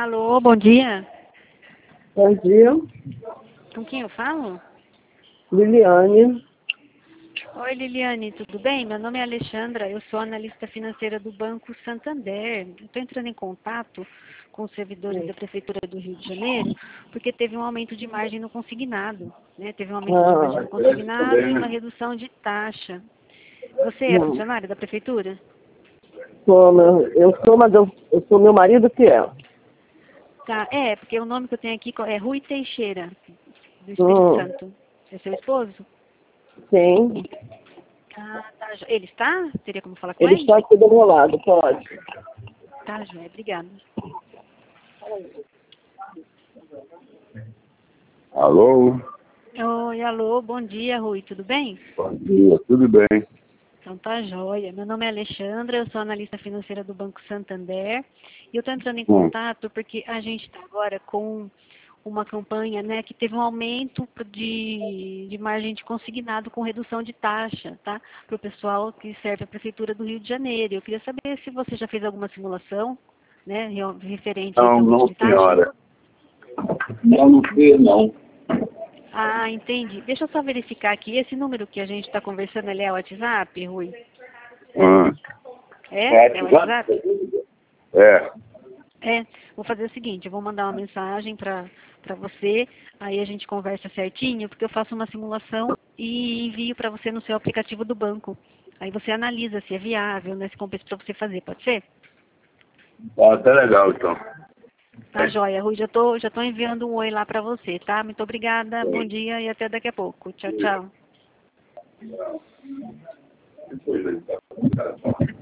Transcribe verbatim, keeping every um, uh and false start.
Alô, bom dia. Bom dia, Com quem eu falo? Liliane. Oi, Liliane, tudo bem? Meu nome é Alexandra, eu sou analista financeira do Banco Santander. Estou entrando em contato com os servidores da Prefeitura do Rio de Janeiro, porque teve um aumento de margem no consignado, né? Teve um aumento de margem Ah, no consignado e uma redução de taxa. Você é não, funcionário da Prefeitura? sou, meu, eu sou, mas eu, eu sou meu marido que é. Tá, é, porque o nome que eu tenho aqui é Rui Teixeira, do Espírito Hum, Santo. É seu esposo? sim, Ah, tá. jo- Ele está? Teria como falar com ele ele? está aqui do meu lado, pode. Tá, Joé, obrigada. Alô? Oi, alô, bom dia, Rui, tudo bem? Bom dia, tudo bem? Então tá joia. Meu nome é Alexandra, eu sou analista financeira do Banco Santander e eu estou entrando em Hum. contato porque a gente está agora com uma campanha, né, que teve um aumento de, de margem de consignado com redução de taxa, tá? Para o pessoal que serve a Prefeitura do Rio de Janeiro. Eu queria saber se você já fez alguma simulação, né, re- referente a esse Não, aumento não, de taxa. senhora. Não, não fiz, não. Ah, entendi. Deixa eu só verificar aqui. Esse número que a gente está conversando, ele é o WhatsApp, Rui? Ah. É? É o WhatsApp? É. É. Vou fazer o seguinte, eu vou mandar uma mensagem para para você, aí a gente conversa certinho, porque eu faço uma simulação e envio para você no seu aplicativo do banco. Aí você analisa se é viável, né, se compensa para você fazer, pode ser? Tá, tá legal, então. Tá, joia. Rui, já tô, já tô enviando um oi lá para você, tá? Muito obrigada, bom dia e até daqui a pouco. Tchau, tchau. Depois ele tá.